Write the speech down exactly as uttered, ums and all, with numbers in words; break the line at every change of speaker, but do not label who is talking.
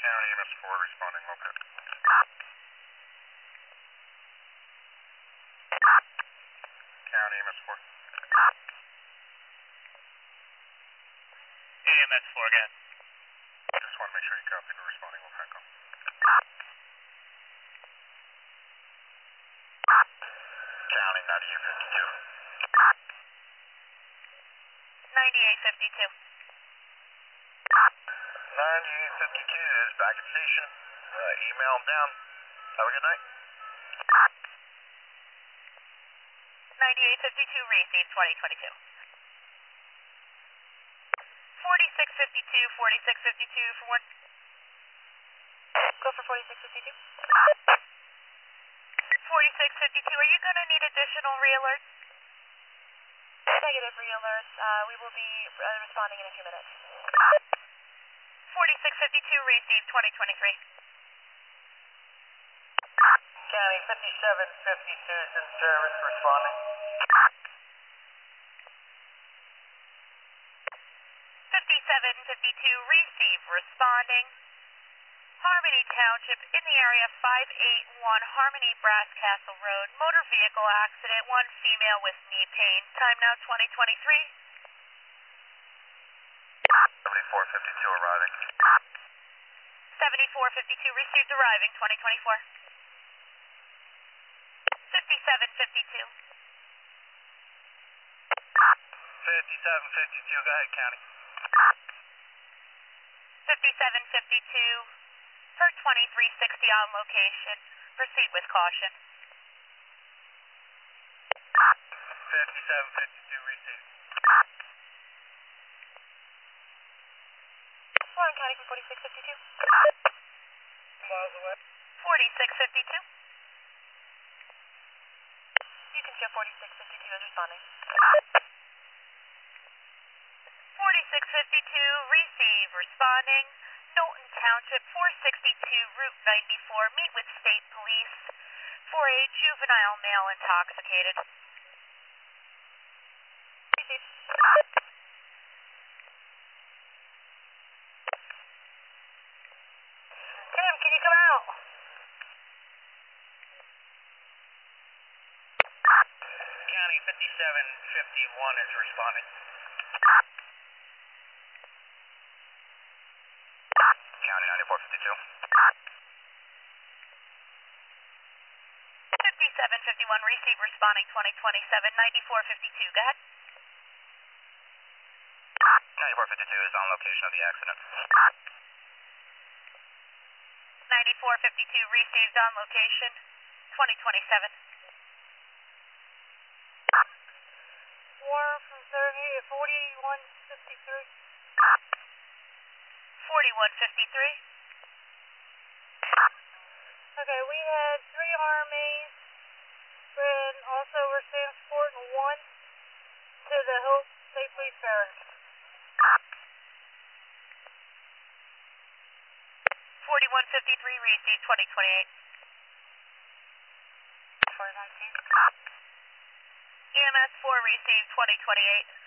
County E M S four responding moped. County E M S four.
E M S four, go ahead.
Just want to make sure you copy the responding moped call. County ninety-eight fifty-two.
ninety-eight fifty-two.
ninety-eight fifty-two is back at station. Uh, email them down. Have a good night.
ninety-eight fifty-two received twenty twenty-two. forty-six fifty-two, forty-six fifty-two for one. Go for forty-six fifty-two. forty-six fifty-two, are you going to need additional re-alerts? Negative re-alerts. Uh, we will be uh, responding in a few minutes. forty-six fifty-two received twenty twenty-three.
County fifty-seven fifty-two is in service, responding.
fifty-seven fifty-two receive, responding. Harmony Township in the area five eighty-one Harmony Brass Castle Road. Motor vehicle accident, one female with knee pain. Time now twenty twenty-three.
seventy-four fifty-two arriving.
seventy-four fifty-two received, arriving twenty twenty-four. fifty-seven fifty-two.
fifty-seven fifty-two, go ahead, County.
fifty-seven fifty-two. Per twenty-three sixty on location. Proceed with caution.
fifty-seven fifty-two received.
Warren County from forty-six fifty-two.
Miles away.
forty-six fifty-two. You can show forty-six fifty-two as responding. forty-six fifty-two, receive, responding. Knowlton Township, four sixty-two, Route ninety-four. Meet with state police for a juvenile male intoxicated. Receive.
Tim, can you come out? County fifty-seven fifty-one is responding.
County ninety-four fifty-two.
fifty-seven fifty-one, receive, responding twenty twenty-seven, ninety-four fifty-two. Go ahead.
ninety-four fifty-two is on location of the accident.
ninety-four fifty-two, received on location, twenty twenty-seven.
Warren from forty-one fifty-three.
forty-one fifty-three.
Okay, we had three R M As, and also we're transporting one to the Hope State Police Barracks.
forty-one fifty-three, received twenty twenty-eight.
four nineteen.
E M S four, received twenty twenty-eight.